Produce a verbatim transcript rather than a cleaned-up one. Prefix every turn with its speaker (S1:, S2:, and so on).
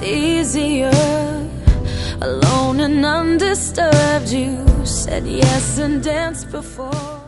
S1: easier, alone and undisturbed. You said yes and danced before.